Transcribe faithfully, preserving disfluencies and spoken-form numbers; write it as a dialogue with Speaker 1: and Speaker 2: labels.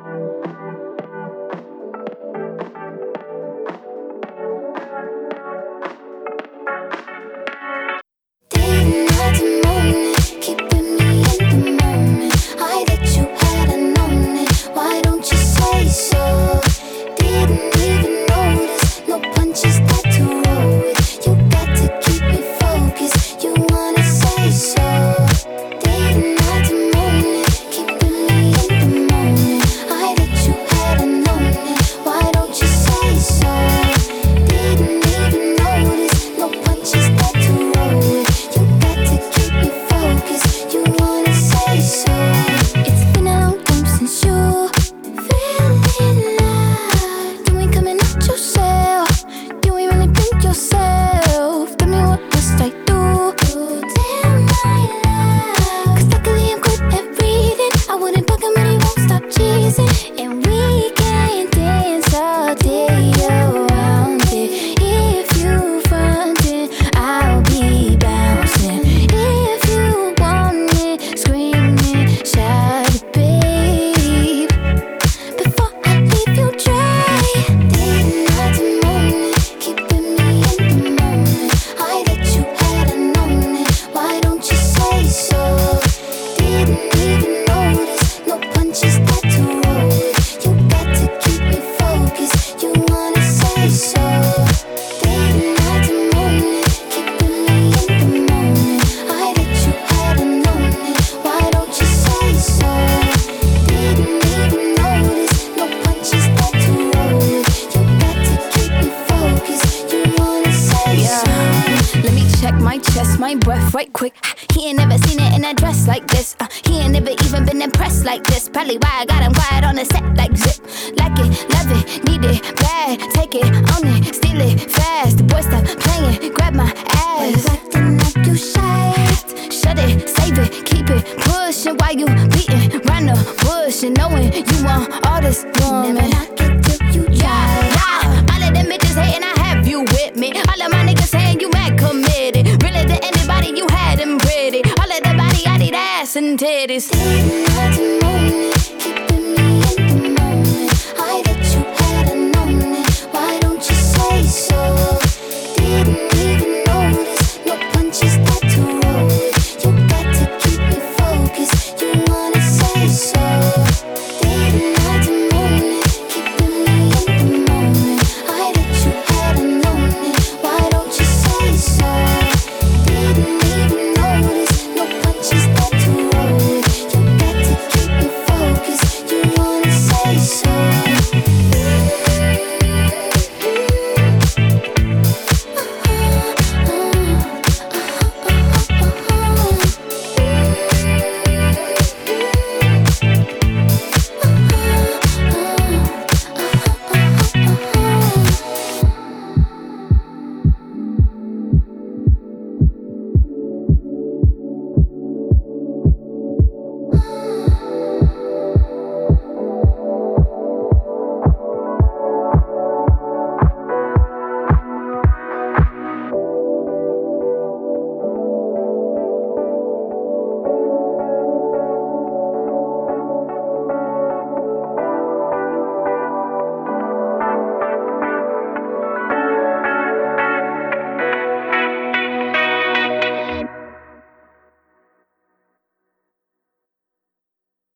Speaker 1: My breath right quick. He ain't never seen it in a dress like this. Uh, he ain't never even been impressed like this. Probably why I got him quiet on the set like zip. Like it, love it, need it, bad. Take it, own it, steal it, fast. The boy stop playing, grab my ass.
Speaker 2: Why you acting like you shy?
Speaker 1: Shut it, save it, keep it pushing while you beating round the bush and knowing you want all this woman.
Speaker 2: Never knock it till you try.
Speaker 1: Yeah, yeah. All of them bitches hating, I have you with me. All of my niggas saying you mad committed. Really to anybody, you had them pretty. All of the body, I need ass and titties.
Speaker 2: Didn't have to moan.